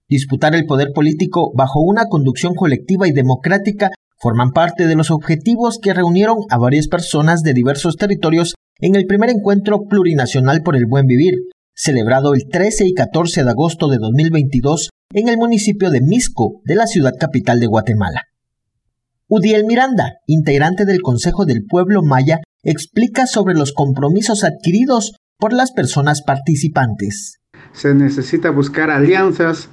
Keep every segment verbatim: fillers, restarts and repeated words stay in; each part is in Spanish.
Disputar el poder político bajo una conducción colectiva y democrática forman parte de los objetivos que reunieron a varias personas de diversos territorios en el primer encuentro plurinacional por el buen vivir, celebrado el trece y catorce de agosto de dos mil veintidós en el municipio de Mixco, de la ciudad capital de Guatemala. Udiel Miranda, integrante del Consejo del Pueblo Maya, explica sobre los compromisos adquiridos por las personas participantes. Se necesita buscar alianzas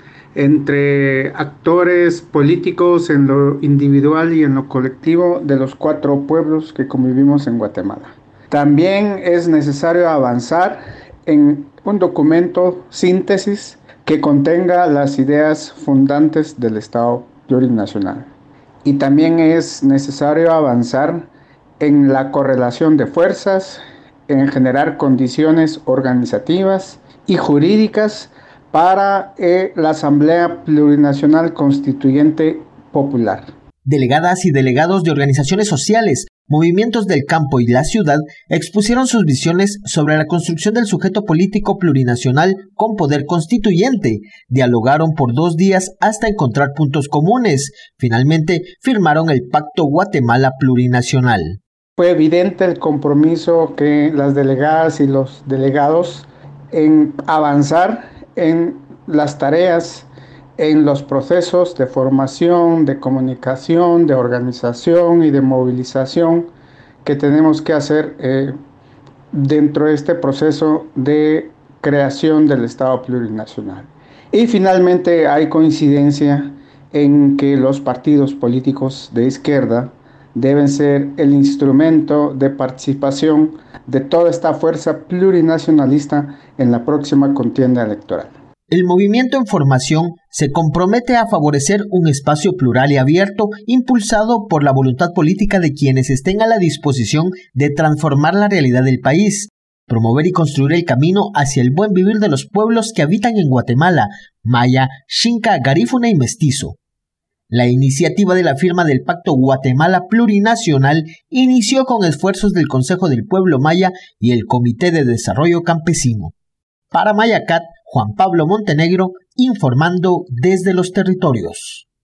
entre actores políticos en lo individual y en lo colectivo de los cuatro pueblos que convivimos en Guatemala. También es necesario avanzar en un documento síntesis que contenga las ideas fundantes del Estado plurinacional. Y también es necesario avanzar en la correlación de fuerzas, en generar condiciones organizativas y jurídicas para eh, la Asamblea Plurinacional Constituyente Popular. Delegadas y delegados de organizaciones sociales, movimientos del campo y la ciudad expusieron sus visiones sobre la construcción del sujeto político plurinacional con poder constituyente. Dialogaron por dos días hasta encontrar puntos comunes. Finalmente firmaron el Pacto Guatemala Plurinacional. Fue evidente el compromiso que las delegadas y los delegados en avanzar en las tareas, en los procesos de formación, de comunicación, de organización y de movilización que tenemos que hacer eh, dentro de este proceso de creación del Estado plurinacional. Y finalmente hay coincidencia en que los partidos políticos de izquierda deben ser el instrumento de participación de toda esta fuerza plurinacionalista en la próxima contienda electoral. El movimiento en formación se compromete a favorecer un espacio plural y abierto, impulsado por la voluntad política de quienes estén a la disposición de transformar la realidad del país, promover y construir el camino hacia el buen vivir de los pueblos que habitan en Guatemala, maya, xinca, garífuna y mestizo. La iniciativa de la firma del Pacto Guatemala Plurinacional inició con esfuerzos del Consejo del Pueblo Maya y el Comité de Desarrollo Campesino. Para Mayacat, Juan Pablo Montenegro, informando desde los territorios.